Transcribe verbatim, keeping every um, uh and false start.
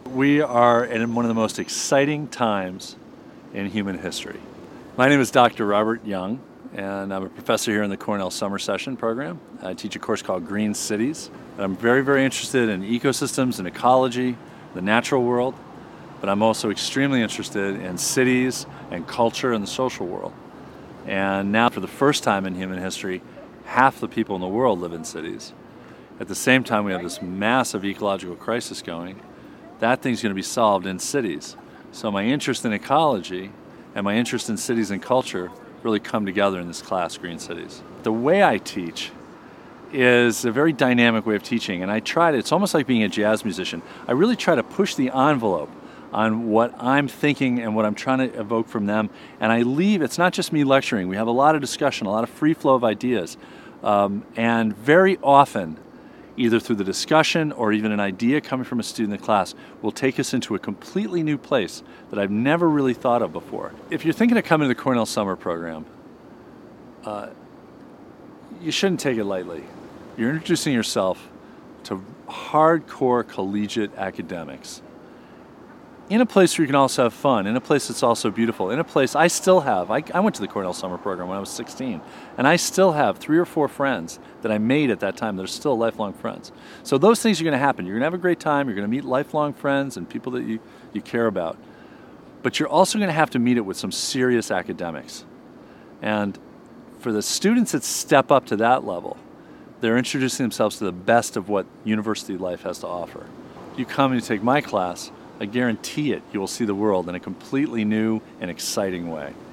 We are in one of the most exciting times in human history. My name is Doctor Robert Young, and I'm a professor here in the Cornell Summer Session program. I teach a course called Green Cities. I'm very, very interested in ecosystems and ecology, the natural world, but I'm also extremely interested in cities and culture and the social world. And now, for the first time in human history, half the people in the world live in cities. At the same time, we have this massive ecological crisis going. That thing's going to be solved in cities. So my interest in ecology and my interest in cities and culture really come together in this class, Green Cities. The way I teach is a very dynamic way of teaching, and I try to, it's almost like being a jazz musician. I really try to push the envelope on what I'm thinking and what I'm trying to evoke from them, and I leave, it's not just me lecturing, we have a lot of discussion, a lot of free flow of ideas, um, and very often, either through the discussion or even an idea coming from a student in the class, will take us into a completely new place that I've never really thought of before. If you're thinking of coming to the Cornell Summer Program, uh, you shouldn't take it lightly. You're introducing yourself to hardcore collegiate academics in a place where you can also have fun, in a place that's also beautiful, in a place I still have. I, I went to the Cornell Summer Program when I was sixteen, and I still have three or four friends that I made at that time that are still lifelong friends. So those things are going to happen. You're going to have a great time. You're going to meet lifelong friends and people that you, you care about. But you're also going to have to meet it with some serious academics. And for the students that step up to that level, they're introducing themselves to the best of what university life has to offer. You come and you take my class, I guarantee it, you will see the world in a completely new and exciting way.